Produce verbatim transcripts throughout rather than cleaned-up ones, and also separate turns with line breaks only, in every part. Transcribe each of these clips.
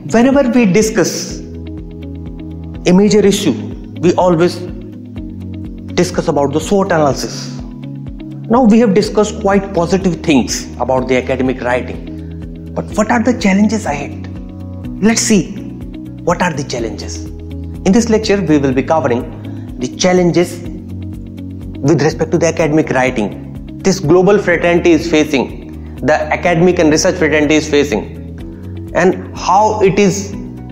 Whenever we discuss a major issue, we always discuss about the SWOT analysis. Now we have discussed quite positive things about the academic writing. But what are the challenges ahead? Let's see what are the challenges. In this lecture, we will be covering the challenges with respect to the academic writing. This global fraternity is facing, the academic and research fraternity is facing, and how it is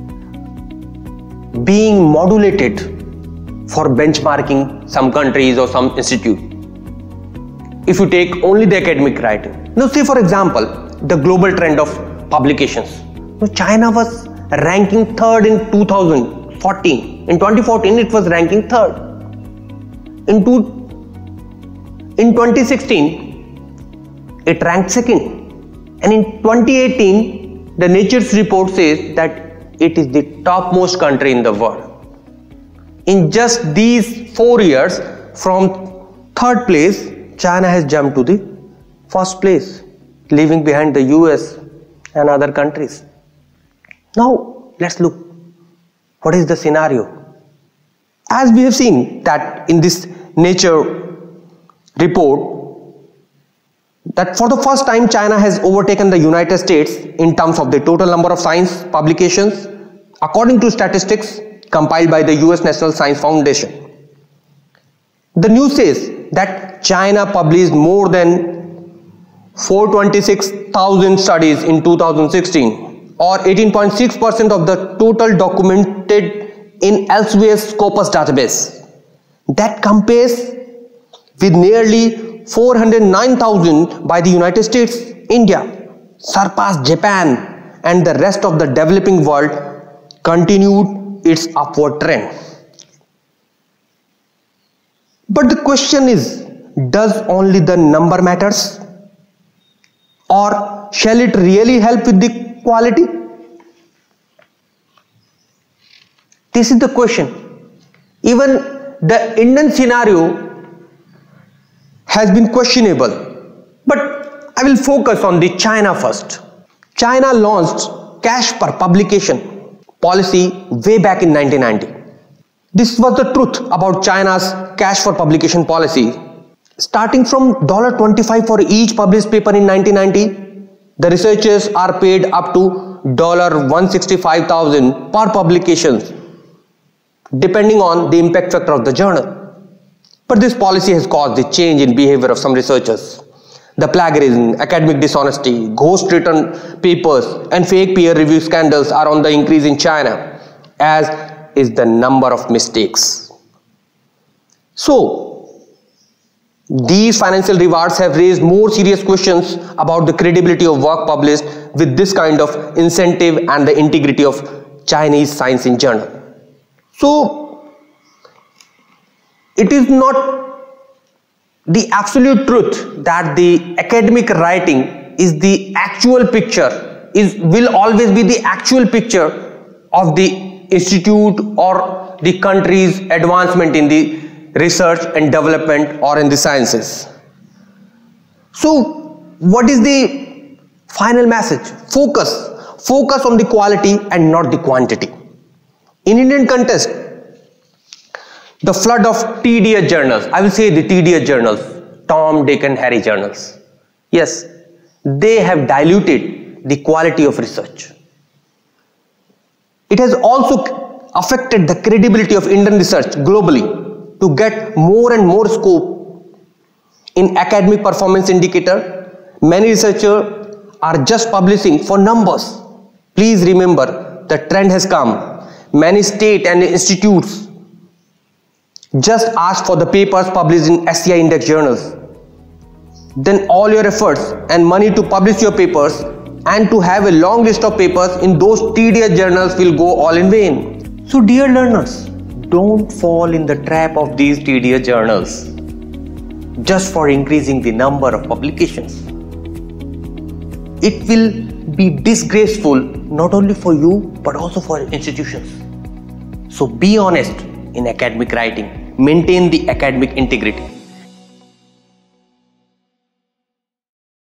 being modulated for benchmarking some countries or some institute. If you take only the academic writing. Now say for example, the global trend of publications. Now, China was ranking third in two thousand fourteen. In twenty fourteen, it was ranking third. In, two, in twenty sixteen, it ranked second. And in twenty eighteen, the Nature's report says that it is the topmost country in the world. In just these four years, from third place, China has jumped to the first place, leaving behind the U S and other countries. Now, let's look. What is the scenario? As we have seen that in this Nature report, that for the first time China has overtaken the United States in terms of the total number of science publications, according to statistics compiled by the U S National Science Foundation. The news says that China published more than four hundred twenty-six thousand studies in two thousand sixteen, or eighteen point six percent of the total documented in Elsevier's Scopus database. That compares with nearly four hundred nine thousand by the United States. India surpassed Japan, and the rest of the developing world continued its upward trend. But the question is, does only the number matters? Or shall it really help with the quality? This is the question. Even the Indian scenario has been questionable. But I will focus on the China first. China launched cash per publication policy way back in nineteen ninety. This was the truth about China's cash for publication policy. Starting from one dollar twenty-five for each published paper in nineteen ninety, the researchers are paid up to one hundred sixty-five thousand dollars per publication, depending on the impact factor of the journal. But this policy has caused the change in behavior of some researchers. The plagiarism, academic dishonesty, ghost written papers, and fake peer review scandals are on the increase in China, as is the number of mistakes. So, these financial rewards have raised more serious questions about the credibility of work published with this kind of incentive and the integrity of Chinese science in journal. So, it is not the absolute truth that the academic writing is the actual picture, is will always be the actual picture of the institute or the country's advancement in the research and development or in the sciences. So, what is the final message? Focus. Focus on the quality and not the quantity. In Indian context, the flood of tedious journals, I will say the tedious journals, Tom, Dick and Harry journals. Yes, they have diluted the quality of research. It has also affected the credibility of Indian research globally to get more and more scope in academic performance indicator. Many researchers are just publishing for numbers. Please remember, the trend has come. Many state and institutes just ask for the papers published in S C I index journals. Then all your efforts and money to publish your papers and to have a long list of papers in those tedious journals will go all in vain. So dear learners, don't fall in the trap of these tedious journals just for increasing the number of publications. It will be disgraceful not only for you but also for institutions. So be honest in academic writing. Maintain the academic integrity.